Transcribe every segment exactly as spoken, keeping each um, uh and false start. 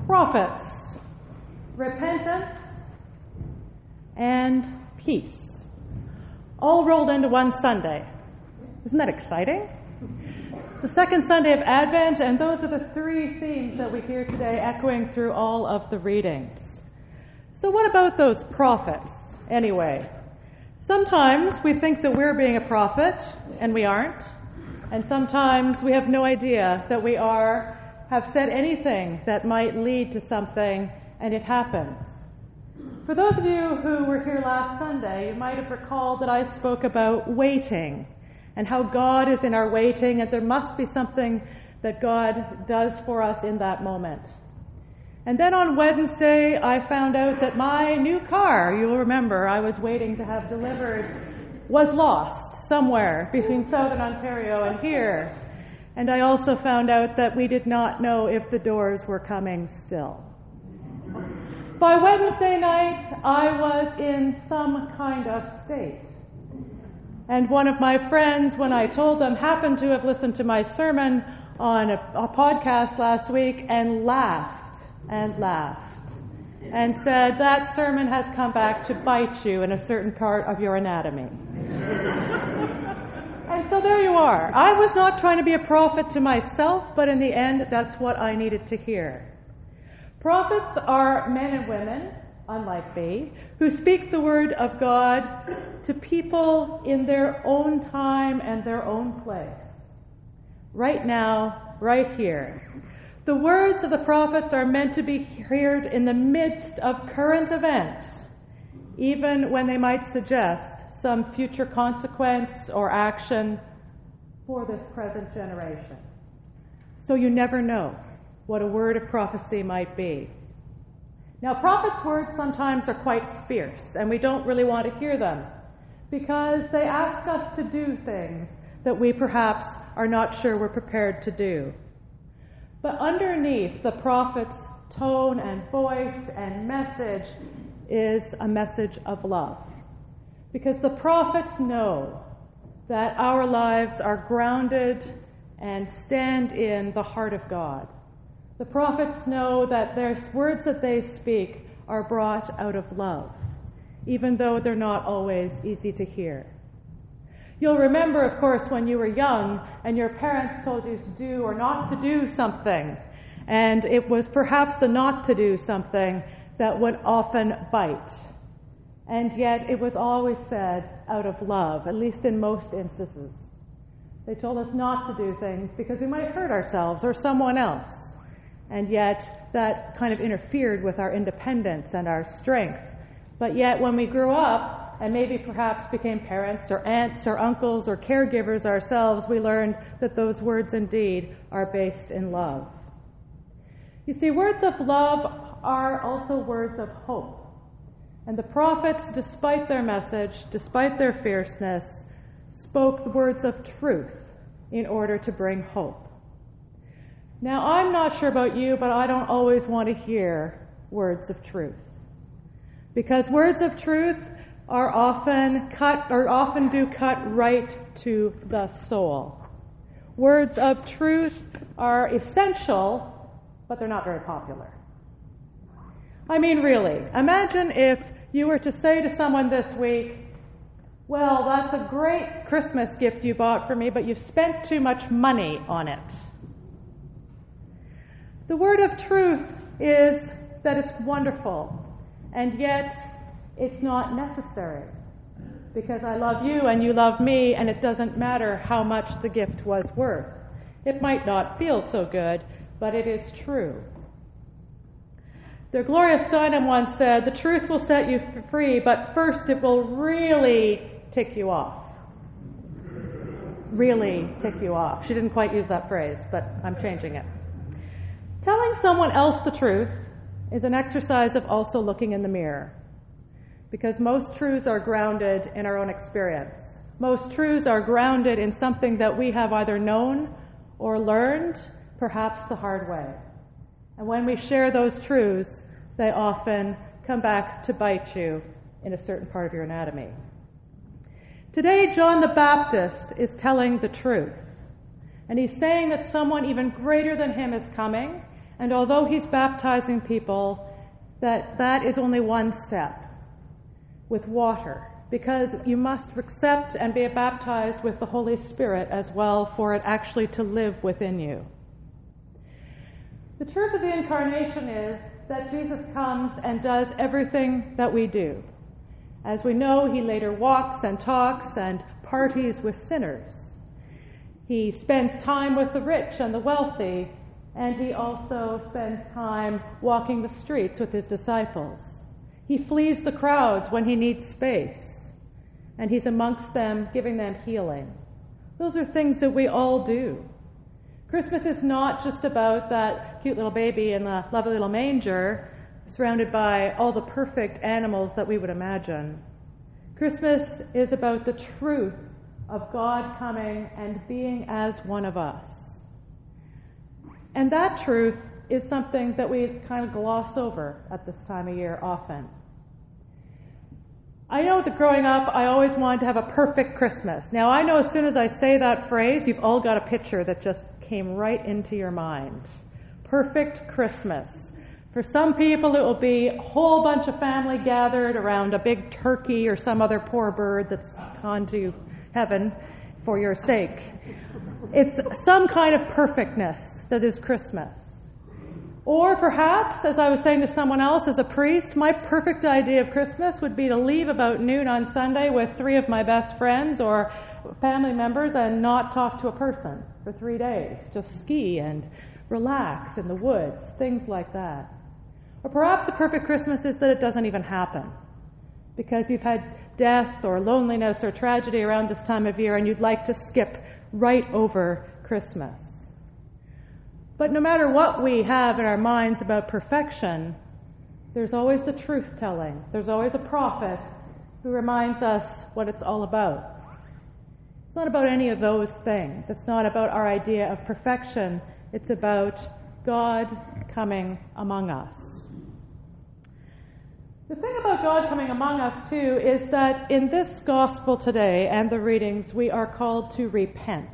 prophets, repentance, and peace, all rolled into one Sunday. Isn't that exciting? The second Sunday of Advent, and those are the three themes that we hear today echoing through all of the readings. So what about those prophets, anyway? Sometimes we think that we're being a prophet, and we aren't. And sometimes we have no idea that we are, have said anything that might lead to something, and it happens. For those of you who were here last Sunday, you might have recalled that I spoke about waiting, and how God is in our waiting, and there must be something that God does for us in that moment. And then on Wednesday, I found out that my new car, you'll remember, I was waiting to have delivered, was lost somewhere between Southern Ontario and here. And I also found out that we did not know if the doors were coming still. By Wednesday night, I was in some kind of state. And one of my friends, when I told them, happened to have listened to my sermon on a, a podcast last week and laughed and laughed and said, that sermon has come back to bite you in a certain part of your anatomy. And so there you are. I was not trying to be a prophet to myself, but in the end, that's what I needed to hear. Prophets are men and women, unlike me, who speak the word of God to people in their own time and their own place. Right now, right here. The words of the prophets are meant to be heard in the midst of current events, even when they might suggest some future consequence or action for this present generation. So you never know what a word of prophecy might be. Now, prophets' words sometimes are quite fierce, and we don't really want to hear them, because they ask us to do things that we perhaps are not sure we're prepared to do. But underneath the prophet's tone and voice and message is a message of love. Because the prophets know that our lives are grounded and stand in the heart of God. The prophets know that their words that they speak are brought out of love, even though they're not always easy to hear. You'll remember, of course, when you were young and your parents told you to do or not to do something, and it was perhaps the not to do something that would often bite. And yet it was always said out of love, at least in most instances. They told us not to do things because we might hurt ourselves or someone else. And yet that kind of interfered with our independence and our strength. But yet when we grew up and maybe perhaps became parents or aunts or uncles or caregivers ourselves, we learned that those words indeed are based in love. You see, words of love are also words of hope. And the prophets, despite their message, despite their fierceness, spoke the words of truth in order to bring hope. Now, I'm not sure about you, but I don't always want to hear words of truth. Because words of truth are often cut, or often do cut right to the soul. Words of truth are essential, but they're not very popular. I mean, really, imagine if you were to say to someone this week, well, that's a great Christmas gift you bought for me, but you've spent too much money on it. The word of truth is that it's wonderful, and yet it's not necessary, because I love you and you love me, and it doesn't matter how much the gift was worth. It might not feel so good, but it is true. The Gloria Steinem once said, the truth will set you free, but first it will really tick you off. Really tick you off. She didn't quite use that phrase, but I'm changing it. Telling someone else the truth is an exercise of also looking in the mirror, because most truths are grounded in our own experience. Most truths are grounded in something that we have either known or learned, perhaps the hard way. And when we share those truths, they often come back to bite you in a certain part of your anatomy. Today, John the Baptist is telling the truth. And he's saying that someone even greater than him is coming, And although he's baptizing people, that that is only one step with water, because you must accept and be baptized with the Holy Spirit as well for it actually to live within you. The truth of the Incarnation is that Jesus comes and does everything that we do. As we know, he later walks and talks and parties with sinners. He spends time with the rich and the wealthy, and he also spends time walking the streets with his disciples. He flees the crowds when he needs space, and he's amongst them, giving them healing. Those are things that we all do. Christmas is not just about that cute little baby in the lovely little manger, surrounded by all the perfect animals that we would imagine. Christmas is about the truth of God coming and being as one of us. And that truth is something that we kind of gloss over at this time of year often. I know that growing up, I always wanted to have a perfect Christmas. Now, I know as soon as I say that phrase, you've all got a picture that just came right into your mind. Perfect Christmas. For some people, it will be a whole bunch of family gathered around a big turkey or some other poor bird that's gone to heaven for your sake. It's some kind of perfectness that is Christmas. Or perhaps, as I was saying to someone else, as a priest, my perfect idea of Christmas would be to leave about noon on Sunday with three of my best friends or family members and not talk to a person for three days. Just ski and relax in the woods, things like that. Or perhaps the perfect Christmas is that it doesn't even happen because you've had death or loneliness or tragedy around this time of year and you'd like to skip right over Christmas. But no matter what we have in our minds about perfection, there's always the truth-telling. There's always a prophet who reminds us what it's all about. It's not about any of those things. It's not about our idea of perfection. It's about God coming among us. The thing about God coming among us, too, is that in this gospel today and the readings, we are called to repent.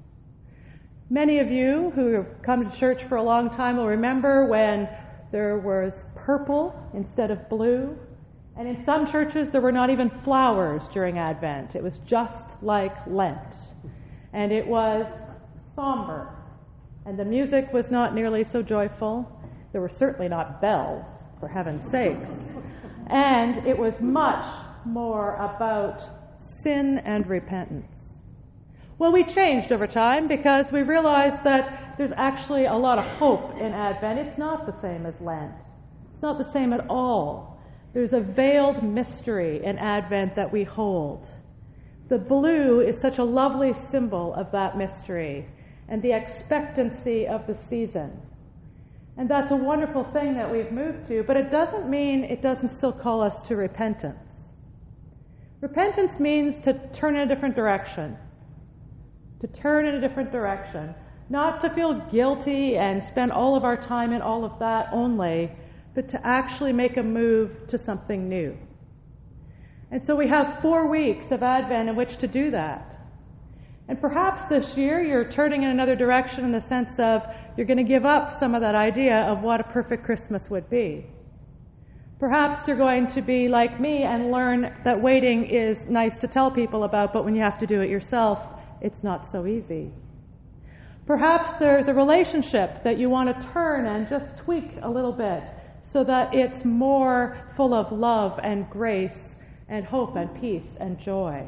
Many of you who have come to church for a long time will remember when there was purple instead of blue. And in some churches, there were not even flowers during Advent. It was just like Lent. And it was somber. And the music was not nearly so joyful. There were certainly not bells, for heaven's sakes. And it was much more about sin and repentance. Well, we changed over time because we realized that there's actually a lot of hope in Advent. It's not the same as Lent. It's not the same at all. There's a veiled mystery in Advent that we hold. The blue is such a lovely symbol of that mystery and the expectancy of the season. And that's a wonderful thing that we've moved to, but it doesn't mean it doesn't still call us to repentance. Repentance means to turn in a different direction. To turn in a different direction. Not to feel guilty and spend all of our time in all of that only, but to actually make a move to something new. And so we have four weeks of Advent in which to do that. And perhaps this year you're turning in another direction in the sense of you're going to give up some of that idea of what a perfect Christmas would be. Perhaps you're going to be like me and learn that waiting is nice to tell people about, but when you have to do it yourself, it's not so easy. Perhaps there's a relationship that you want to turn and just tweak a little bit so that it's more full of love and grace and hope and peace and joy.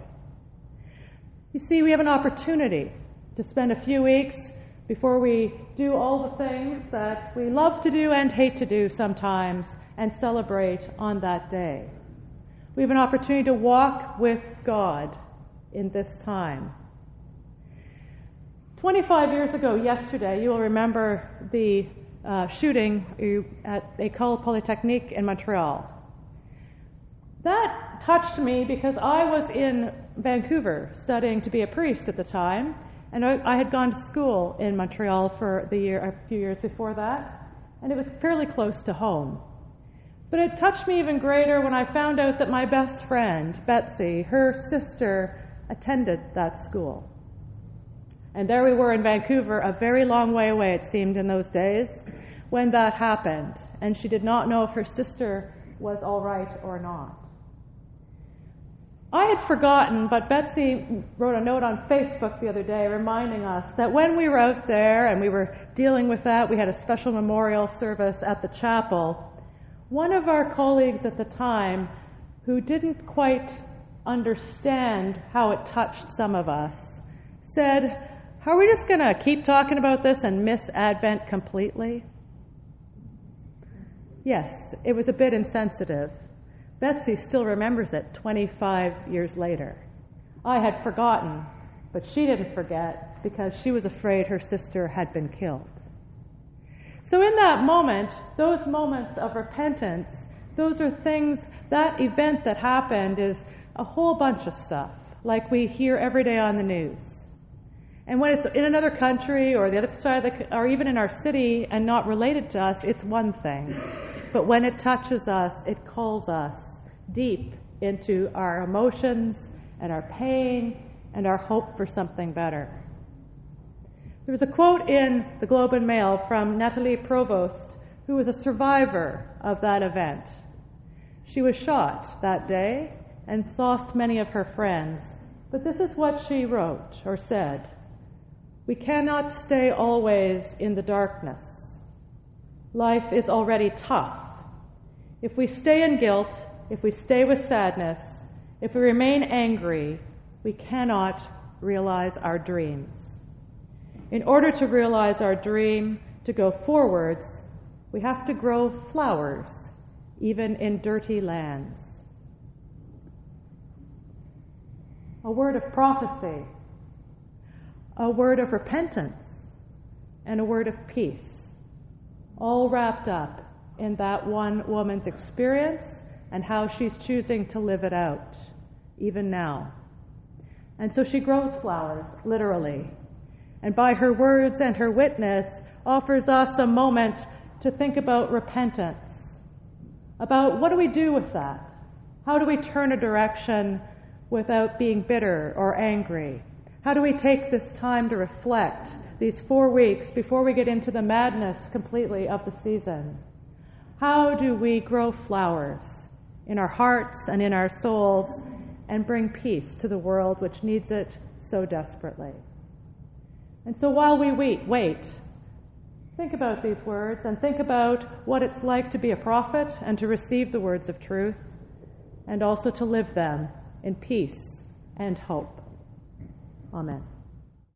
You see, we have an opportunity to spend a few weeks before we do all the things that we love to do and hate to do sometimes and celebrate on that day. We have an opportunity to walk with God in this time. twenty-five years ago yesterday, you will remember the uh, shooting at École Polytechnique in Montreal. That touched me because I was in Vancouver studying to be a priest at the time, and I, I had gone to school in Montreal for the year, a few years before that, and it was fairly close to home. But it touched me even greater when I found out that my best friend, Betsy, her sister, attended that school. And there we were in Vancouver, a very long way away, it seemed, in those days, when that happened, and she did not know if her sister was all right or not. I had forgotten, but Betsy wrote a note on Facebook the other day reminding us that when we were out there and we were dealing with that, we had a special memorial service at the chapel. One of our colleagues at the time, who didn't quite understand how it touched some of us, said, "Are we just going to keep talking about this and miss Advent completely?" Yes, it was a bit insensitive. Betsy still remembers it twenty-five years later. I had forgotten, but she didn't forget because she was afraid her sister had been killed. So in that moment, those moments of repentance, those are things, that event that happened is a whole bunch of stuff, like we hear every day on the news. And when it's in another country or the other side of the, or even in our city and not related to us, it's one thing. But when it touches us, it calls us deep into our emotions and our pain and our hope for something better. There was a quote in the Globe and Mail from Nathalie Provost, who was a survivor of that event. She was shot that day and lost many of her friends. But this is what she wrote or said: "We cannot stay always in the darkness. Life is already tough. If we stay in guilt, if we stay with sadness, if we remain angry, we cannot realize our dreams. In order to realize our dream, to go forwards, we have to grow flowers, even in dirty lands." A word of prophecy, a word of repentance, and a word of peace, all wrapped up in that one woman's experience and how she's choosing to live it out, even now. And so she grows flowers, literally, and by her words and her witness offers us a moment to think about repentance, about what do we do with that? How do we turn a direction without being bitter or angry? How do we take this time to reflect, these four weeks before we get into the madness completely of the season? How do we grow flowers in our hearts and in our souls and bring peace to the world which needs it so desperately? And so while we wait, wait, think about these words and think about what it's like to be a prophet and to receive the words of truth and also to live them in peace and hope. Amen.